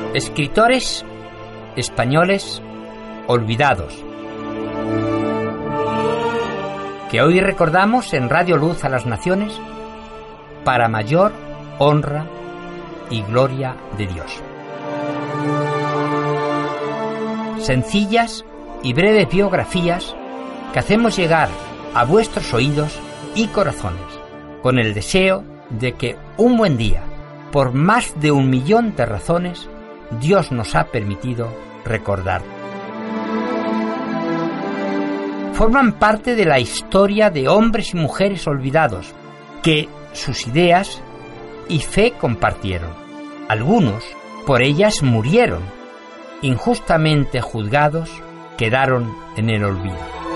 Escritores españoles olvidados, que hoy recordamos en Radio Luz a las Naciones para mayor honra y gloria de Dios. Sencillas y breves biografías que hacemos llegar a vuestros oídos y corazones, con el deseo de que un buen día, por más de 1 millón de razones, Dios nos ha permitido recordar. Forman parte de la historia de hombres y mujeres olvidados que sus ideas y fe compartieron. Algunos por ellas murieron, injustamente juzgados, quedaron en el olvido.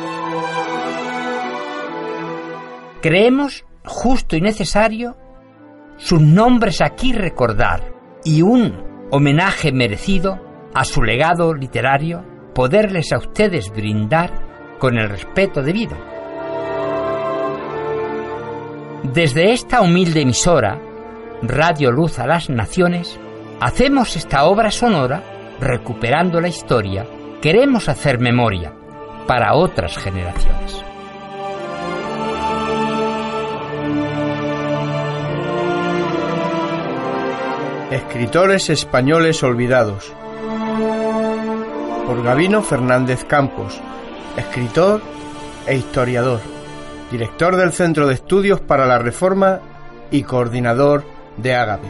Creemos justo y necesario sus nombres aquí recordar y un homenaje merecido a su legado literario poderles a ustedes brindar con el respeto debido. Desde esta humilde emisora, Radio Luz a las Naciones, hacemos esta obra sonora recuperando la historia. Queremos hacer memoria para otras generaciones. Escritores españoles olvidados, por Gabino Fernández Campos, escritor e historiador, director del Centro de Estudios para la Reforma y coordinador de Ágape.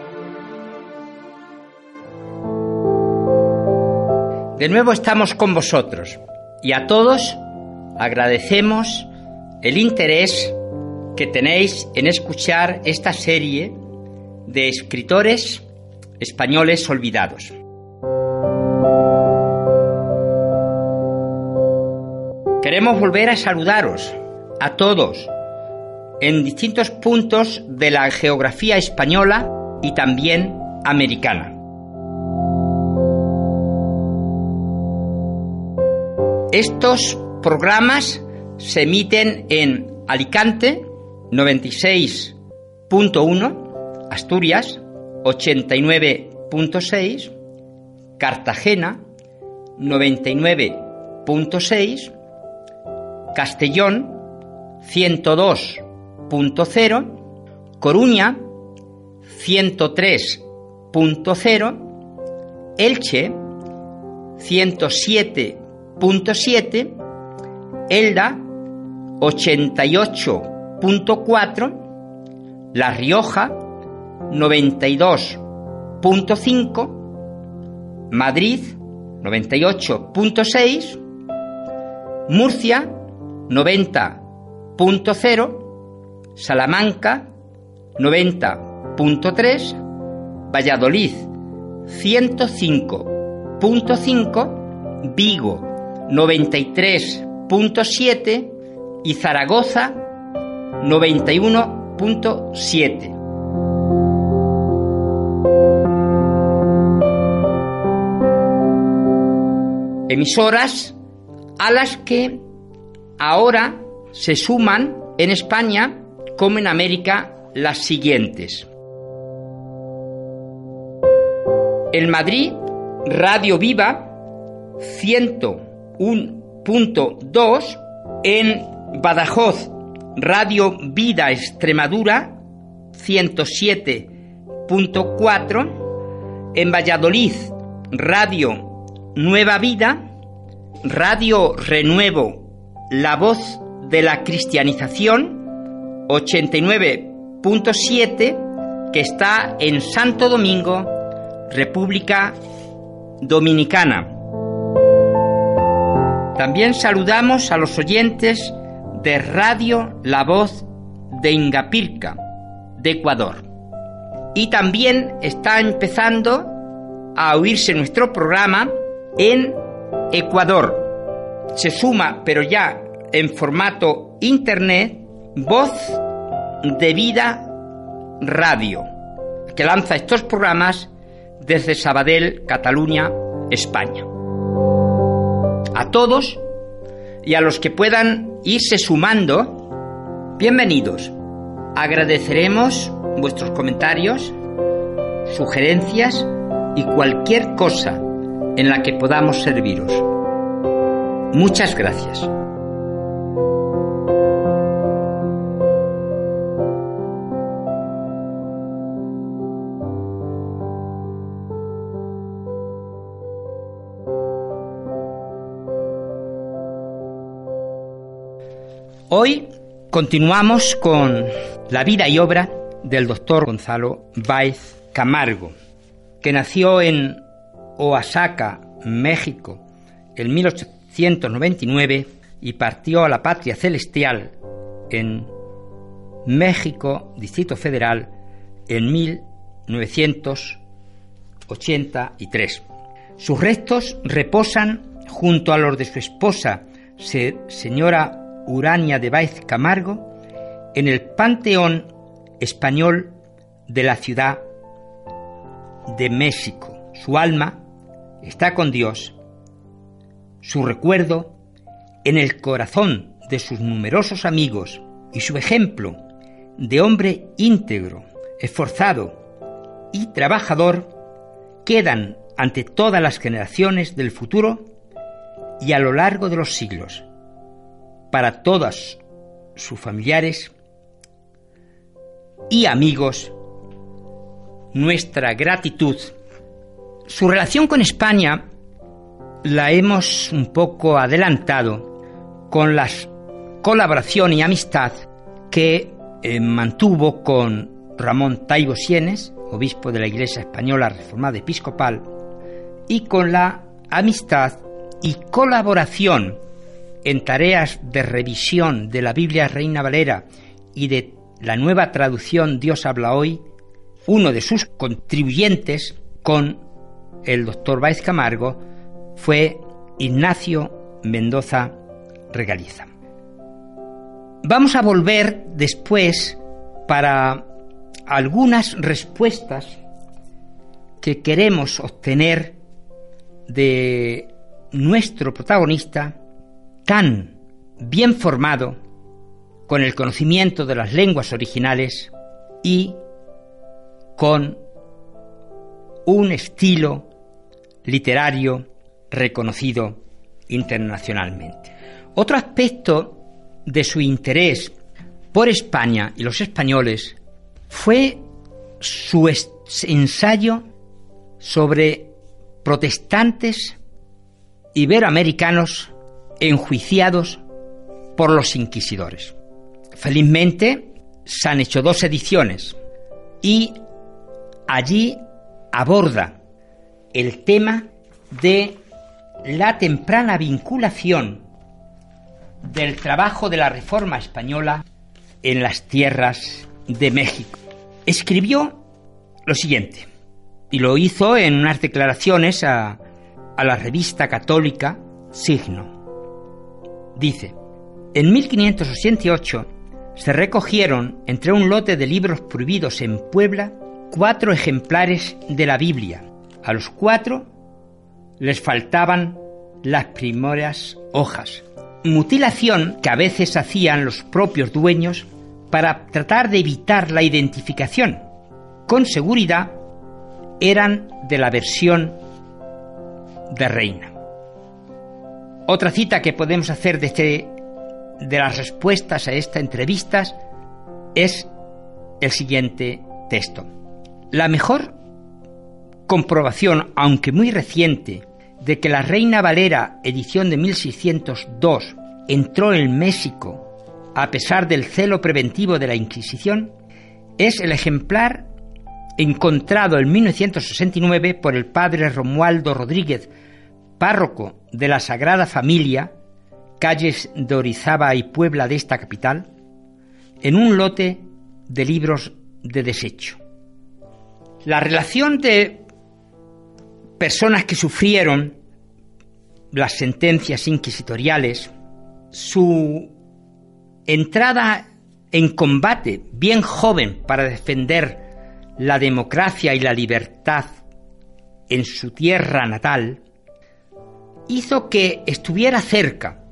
De nuevo estamos con vosotros y a todos agradecemos el interés que tenéis en escuchar esta serie de escritores españoles olvidados. Queremos volver a saludaros a todos en distintos puntos de la geografía española y también americana. Estos programas se emiten en Alicante 96.1, Asturias 89.6, Cartagena 99.6, Castellón 102.0, Coruña 103.0, Elche 107.7, Elda 88.4, La Rioja 92.5, Madrid 98.6, Murcia 90.0, Salamanca 90.3, Valladolid 105.5, Vigo 93.7 y Zaragoza 91.7. Emisoras a las que ahora se suman en España, como en América, las siguientes. En Madrid, Radio Viva 101.2, en Badajoz, Radio Vida Extremadura 107.4, en Valladolid, Radio Nueva Vida, Radio Renuevo, La Voz de la Cristianización 89.7, que está en Santo Domingo, República Dominicana. También saludamos a los oyentes de Radio La Voz de Ingapirca, de Ecuador. Y también está empezando a oírse nuestro programa en Ecuador. Se suma, pero ya en formato internet, Voz de Vida Radio, que lanza estos programas desde Sabadell, Cataluña, España. A todos y a los que puedan irse sumando, bienvenidos. Agradeceremos vuestros comentarios, sugerencias y cualquier cosa en la que podamos serviros. Muchas gracias. Hoy continuamos con la vida y obra del doctor Gonzalo Báez Camargo, que nació en Oaxaca, México, en 1899 y partió a la patria celestial en México, Distrito Federal, en 1983. Sus restos reposan junto a los de su esposa, señora Urania de Báez Camargo, en el Panteón Español de la Ciudad de México. Su alma está con Dios, su recuerdo en el corazón de sus numerosos amigos y su ejemplo de hombre íntegro, esforzado y trabajador quedan ante todas las generaciones del futuro y a lo largo de los siglos. Para todos sus familiares y amigos, nuestra gratitud. Su relación con España la hemos un poco adelantado con la colaboración y amistad que mantuvo con Ramón Taibo Sienes, obispo de la Iglesia Española Reformada Episcopal, y con la amistad y colaboración en tareas de revisión de la Biblia Reina Valera y de la nueva traducción Dios habla hoy, uno de sus contribuyentes con el doctor Báez Camargo fue Ignacio Mendoza Regaliza. Vamos a volver después para algunas respuestas que queremos obtener de nuestro protagonista tan bien formado, con el conocimiento de las lenguas originales y con un estilo literario reconocido internacionalmente. Otro aspecto de su interés por España y los españoles fue su ensayo sobre protestantes iberoamericanos enjuiciados por los inquisidores. Felizmente se han hecho 2 ediciones y allí aborda el tema de la temprana vinculación del trabajo de la Reforma española en las tierras de México. Escribió lo siguiente, y lo hizo en unas declaraciones a la revista católica Signo. Dice: en 1588 se recogieron entre un lote de libros prohibidos en Puebla 4 ejemplares de la Biblia. A los 4 les faltaban las primeras hojas. Mutilación que a veces hacían los propios dueños para tratar de evitar la identificación. Con seguridad eran de la versión de Reina. Otra cita que podemos hacer de las respuestas a esta entrevista es el siguiente texto. La mejor comprobación, aunque muy reciente, de que la Reina Valera, edición de 1602, entró en México a pesar del celo preventivo de la Inquisición, es el ejemplar encontrado en 1969 por el padre Romualdo Rodríguez, párroco de la Sagrada Familia, calles de Orizaba y Puebla de esta capital, en un lote de libros de desecho. La relación de personas que sufrieron las sentencias inquisitoriales, su entrada en combate bien joven para defender la democracia y la libertad en su tierra natal, hizo que estuviera cerca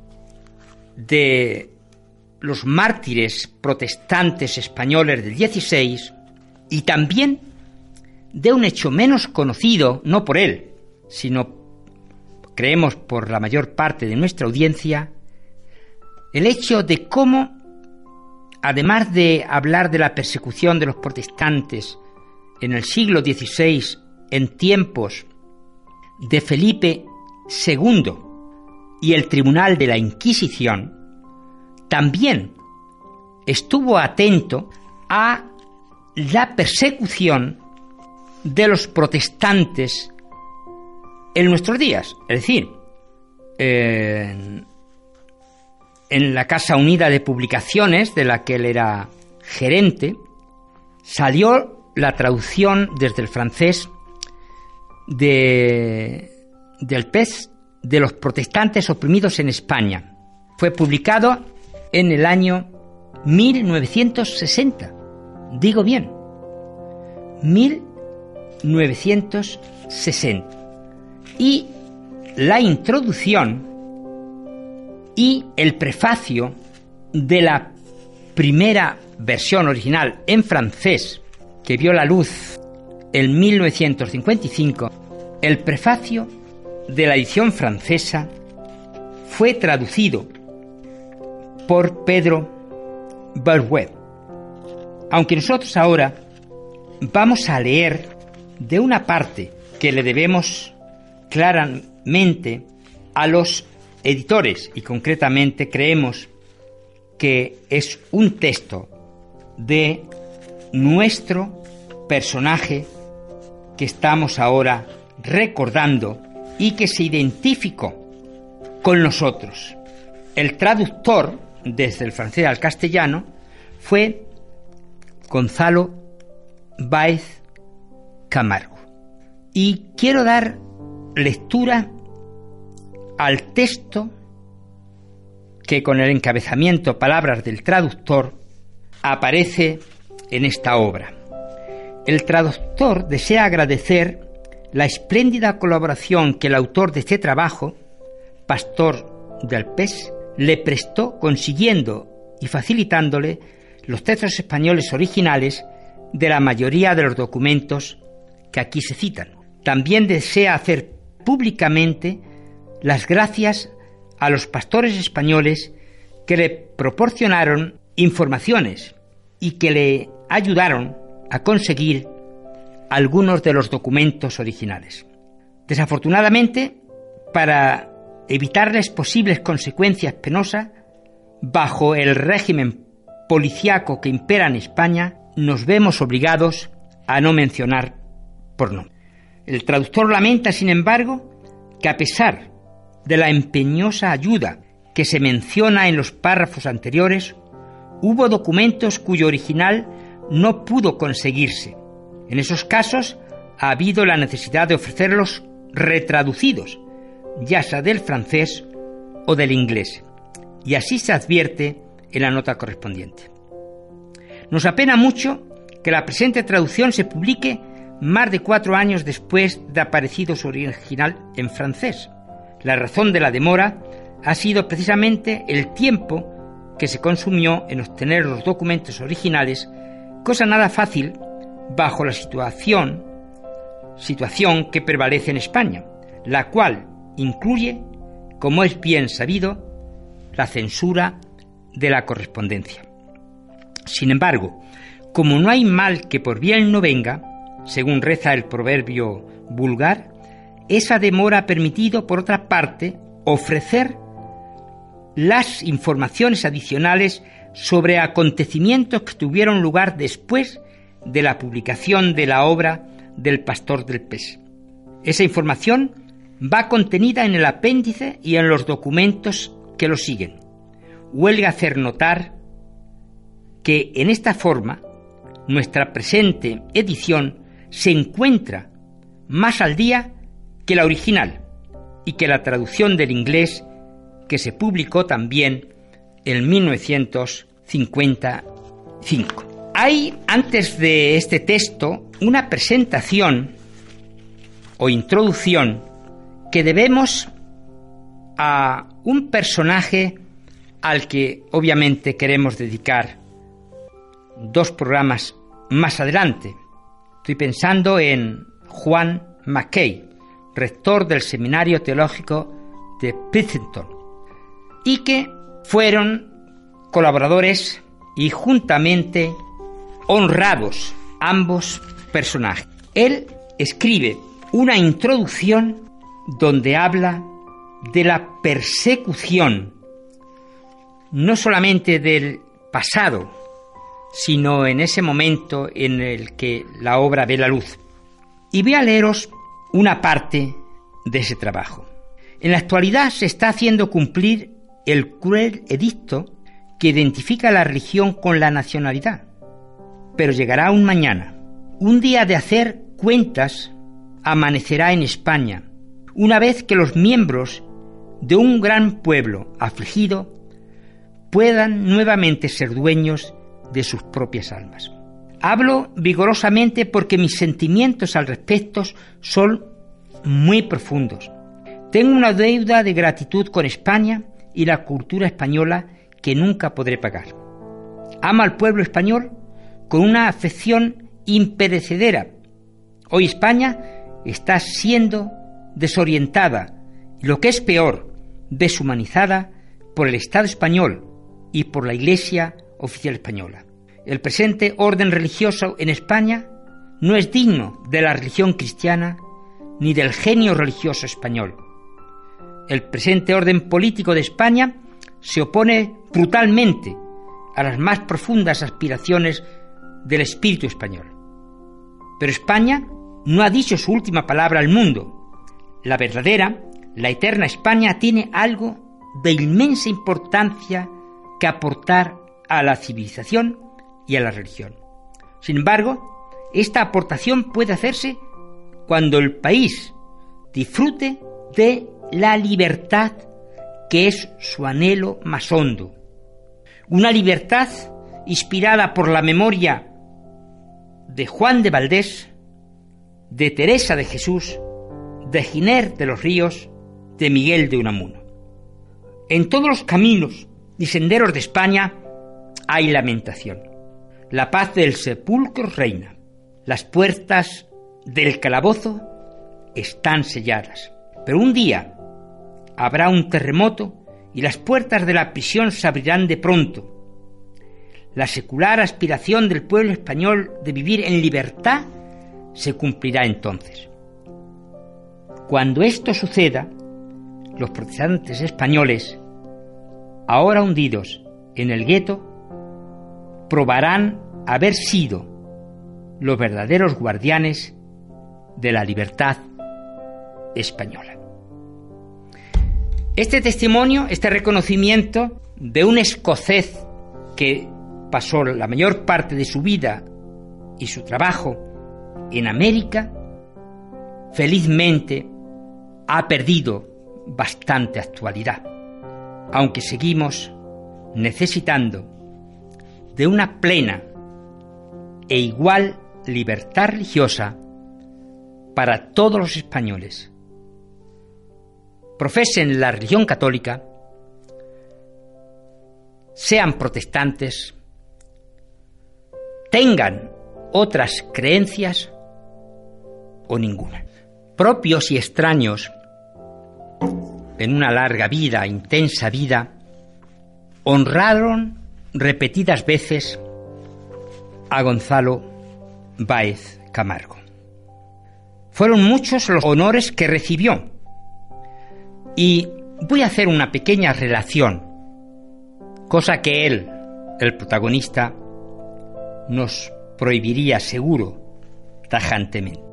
de los mártires protestantes españoles del XVI y también de un hecho menos conocido, no por él, sino creemos por la mayor parte de nuestra audiencia, el hecho de cómo, además de hablar de la persecución de los protestantes en el siglo XVI, en tiempos de Felipe II y el Tribunal de la Inquisición, también estuvo atento a la persecución de los protestantes en nuestros días, es decir, en la Casa Unida de Publicaciones, de la que él era gerente, salió la traducción desde el francés del PES de los protestantes oprimidos en España. Fue publicado en el año 1960. Digo bien, 1960. Y la introducción y el prefacio de la primera versión original en francés, que vio la luz en 1955, el prefacio de la edición francesa fue traducido por Pedro Berruet. Aunque nosotros ahora vamos a leer de una parte que le debemos claramente a los editores, y concretamente creemos que es un texto de nuestro personaje que estamos ahora recordando y que se identificó con nosotros. El traductor, desde el francés al castellano, fue Gonzalo Báez Camargo. Y quiero dar lectura al texto que, con el encabezamiento Palabras del traductor, aparece en esta obra. El traductor desea agradecer la espléndida colaboración que el autor de este trabajo, Pastor del PES, le prestó, consiguiendo y facilitándole los textos españoles originales de la mayoría de los documentos que aquí se citan. También desea hacer públicamente las gracias a los pastores españoles que le proporcionaron informaciones y que le ayudaron a conseguir algunos de los documentos originales. Desafortunadamente, para evitarles posibles consecuencias penosas, bajo el régimen policíaco que impera en España, nos vemos obligados a no mencionar por nombre. El traductor lamenta, sin embargo, que a pesar de la empeñosa ayuda que se menciona en los párrafos anteriores, hubo documentos cuyo original no pudo conseguirse. En esos casos ha habido la necesidad de ofrecerlos retraducidos, ya sea del francés o del inglés, y así se advierte en la nota correspondiente. Nos apena mucho que la presente traducción se publique más de 4 años después de aparecido su original en francés. La razón de la demora ha sido precisamente el tiempo que se consumió en obtener los documentos originales, cosa nada fácil bajo la situación que prevalece en España, la cual incluye, como es bien sabido, la censura de la correspondencia. Sin embargo, como no hay mal que por bien no venga, según reza el proverbio vulgar, esa demora ha permitido, por otra parte, ofrecer las informaciones adicionales sobre acontecimientos que tuvieron lugar después de la publicación de la obra del Pastor del PES. Esa información va contenida en el apéndice y en los documentos que lo siguen. Huelga hacer notar que en esta forma nuestra presente edición se encuentra más al día que la original y que la traducción del inglés que se publicó también en 1955. Hay, antes de este texto, una presentación o introducción que debemos a un personaje al que obviamente queremos dedicar 2 programas más adelante, Estoy pensando en Juan Mackay, rector del Seminario Teológico de Princeton, y que fueron colaboradores y juntamente honrados ambos personajes. Él escribe una introducción donde habla de la persecución, no solamente del pasado, sino en ese momento en el que la obra ve la luz. Y voy a leeros una parte de ese trabajo. En la actualidad se está haciendo cumplir el cruel edicto que identifica la religión con la nacionalidad. Pero llegará un mañana. Un día de hacer cuentas amanecerá en España, una vez que los miembros de un gran pueblo afligido puedan nuevamente ser dueños de sus propias almas. Hablo vigorosamente porque mis sentimientos al respecto son muy profundos. Tengo una deuda de gratitud con España y la cultura española que nunca podré pagar. Amo al pueblo español con una afección imperecedera. Hoy España está siendo desorientada y, lo que es peor, deshumanizada por el Estado español y por la Iglesia oficial española. El presente orden religioso en España no es digno de la religión cristiana ni del genio religioso español. El presente orden político de España se opone brutalmente a las más profundas aspiraciones del espíritu español. Pero España no ha dicho su última palabra al mundo. La verdadera, la eterna España tiene algo de inmensa importancia que aportar a la civilización y a la religión. Sin embargo, esta aportación puede hacerse cuando el país disfrute de la libertad que es su anhelo más hondo. Una libertad inspirada por la memoria de Juan de Valdés, de Teresa de Jesús, de Giner de los Ríos, de Miguel de Unamuno. En todos los caminos y senderos de España hay lamentación. La paz del sepulcro reina. Las puertas del calabozo están selladas. Pero un día habrá un terremoto y las puertas de la prisión se abrirán de pronto. La secular aspiración del pueblo español de vivir en libertad se cumplirá entonces. Cuando esto suceda, los protestantes españoles, ahora hundidos en el gueto, probarán haber sido los verdaderos guardianes de la libertad española. Este testimonio, este reconocimiento de un escocés que pasó la mayor parte de su vida y su trabajo en América, felizmente ha perdido bastante actualidad, aunque seguimos necesitando de una plena e igual libertad religiosa para todos los españoles. Profesen la religión católica, sean protestantes, tengan otras creencias o ninguna. Propios y extraños en una larga vida, intensa vida, honraron repetidas veces a Gonzalo Báez Camargo. Fueron muchos los honores que recibió, y voy a hacer una pequeña relación, cosa que él, el protagonista, nos prohibiría seguro tajantemente.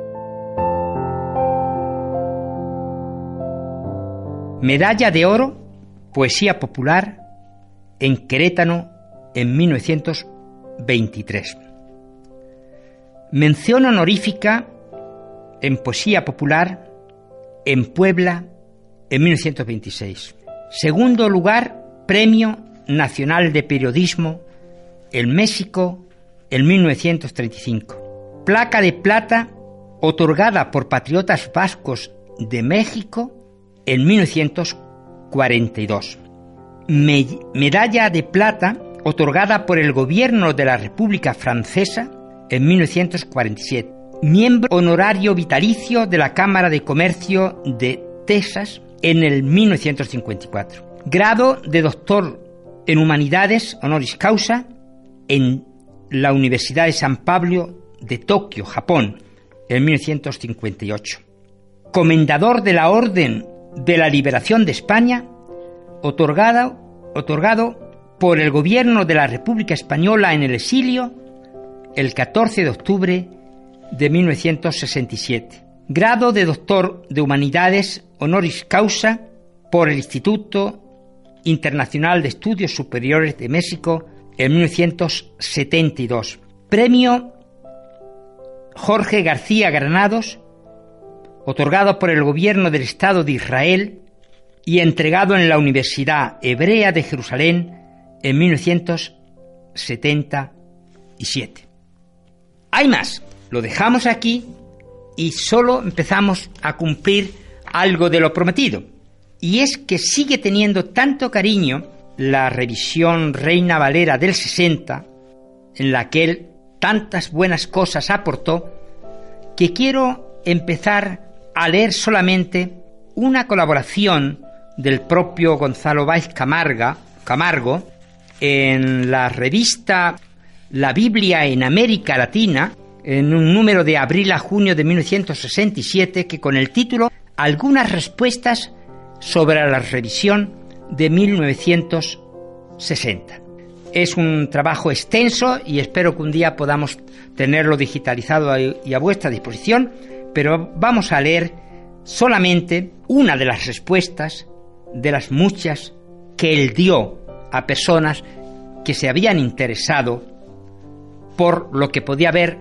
Medalla de Oro, Poesía Popular, en Querétaro en 1923. Mención honorífica en Poesía Popular en Puebla en 1926. Segundo lugar, Premio Nacional de Periodismo en México en 1935. Placa de plata otorgada por Patriotas Vascos de México en 1942. Medalla de plata otorgada por el gobierno de la República Francesa en 1947. Miembro honorario vitalicio de la Cámara de Comercio de Texas en el 1954. Grado de doctor en Humanidades honoris causa en la Universidad de San Pablo de Tokio, Japón, en 1958. Comendador de la Orden de la Liberación de España, otorgado por el Gobierno de la República Española en el exilio el 14 de octubre de 1967. Grado de doctor de Humanidades honoris causa por el Instituto Internacional de Estudios Superiores de México en 1972. Premio Jorge García Granados, otorgado por el Gobierno del Estado de Israel y entregado en la Universidad Hebrea de Jerusalén en 1977. Hay más, lo dejamos aquí y solo empezamos a cumplir algo de lo prometido. Y es que sigue teniendo tanto cariño la revisión Reina Valera del 60, en la que él tantas buenas cosas aportó, que quiero empezar a leer solamente una colaboración del propio Gonzalo Báez Camargo en la revista La Biblia en América Latina, en un número de abril a junio de 1967, que con el título Algunas respuestas sobre la revisión de 1960. Es un trabajo extenso y espero que un día podamos tenerlo digitalizado y a vuestra disposición, pero vamos a leer solamente una de las respuestas de las muchas que él dio a personas que se habían interesado por lo que podía haber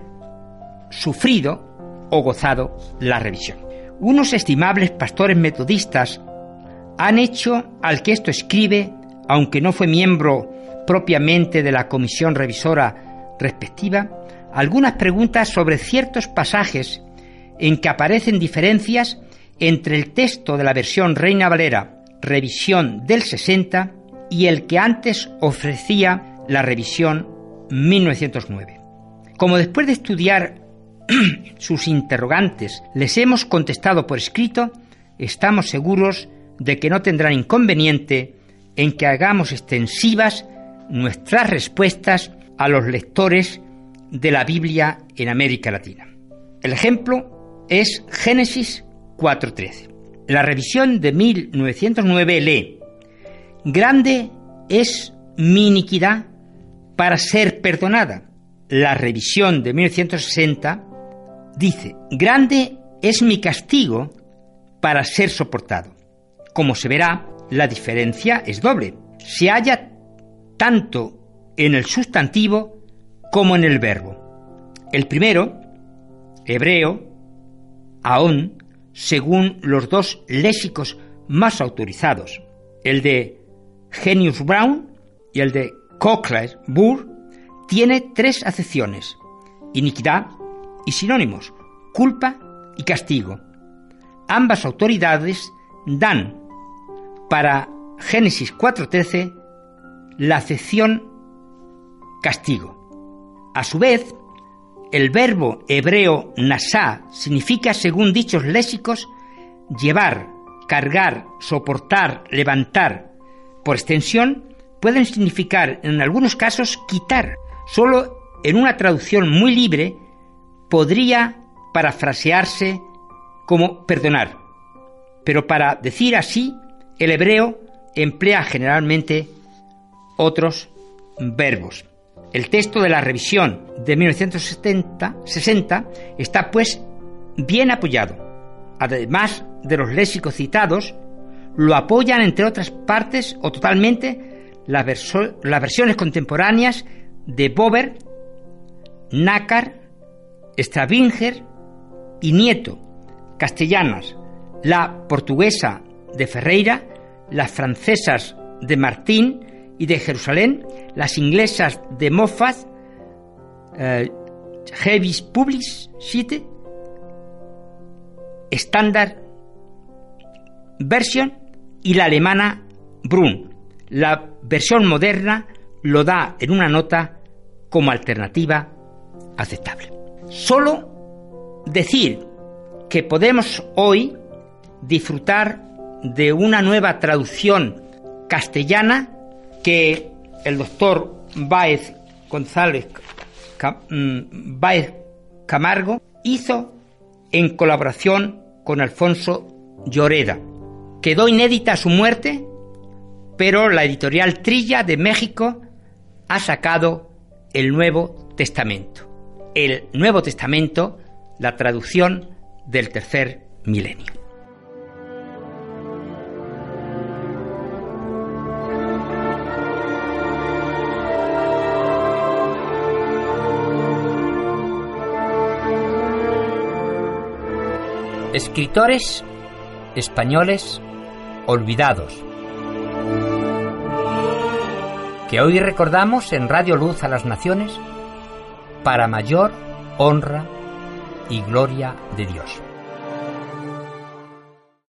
sufrido o gozado la revisión. Unos estimables pastores metodistas han hecho al que esto escribe, aunque no fue miembro propiamente de la comisión revisora respectiva, algunas preguntas sobre ciertos pasajes en que aparecen diferencias entre el texto de la versión Reina Valera, revisión del 60, y el que antes ofrecía la revisión 1909. Como después de estudiar sus interrogantes les hemos contestado por escrito, estamos seguros de que no tendrán inconveniente en que hagamos extensivas nuestras respuestas a los lectores de la Biblia en América Latina. El ejemplo es Génesis 4:13. La revisión de 1909 lee: grande es mi iniquidad para ser perdonada. La revisión de 1960 dice: grande es mi castigo para ser soportado. Como se verá, la diferencia es doble. Se halla tanto en el sustantivo como en el verbo. El primero, hebreo, aón, según los dos léxicos más autorizados, el de Genius Brown y el de Cochlear Burr, tiene tres acepciones: iniquidad y sinónimos, culpa y castigo. Ambas autoridades dan para Génesis 4:13 la acepción castigo. A su vez, el verbo hebreo nasá significa, según dichos léxicos, llevar, cargar, soportar, levantar. Por extensión, pueden significar en algunos casos quitar. Solo en una traducción muy libre podría parafrasearse como perdonar. Pero para decir así, el hebreo emplea generalmente otros verbos. El texto de la revisión de 1960 está pues bien apoyado. Además de los léxicos citados, lo apoyan entre otras partes o totalmente las versiones contemporáneas de Bober, Nácar, Stravinger y Nieto, castellanas, la portuguesa de Ferreira, las francesas de Martín y de Jerusalén, las inglesas de Moffat, Heavis Publishite, Standard Version y la alemana Brunn. La versión moderna lo da en una nota como alternativa aceptable. Solo decir que podemos hoy disfrutar de una nueva traducción castellana que el doctor Báez González Báez Camargo hizo en colaboración con Alfonso Lloreda. Quedó inédita a su muerte, pero la editorial Trilla de México ha sacado el Nuevo Testamento. El Nuevo Testamento, la traducción del tercer milenio. Escritores españoles olvidados, que hoy recordamos en Radio Luz a las Naciones para mayor honra y gloria de Dios.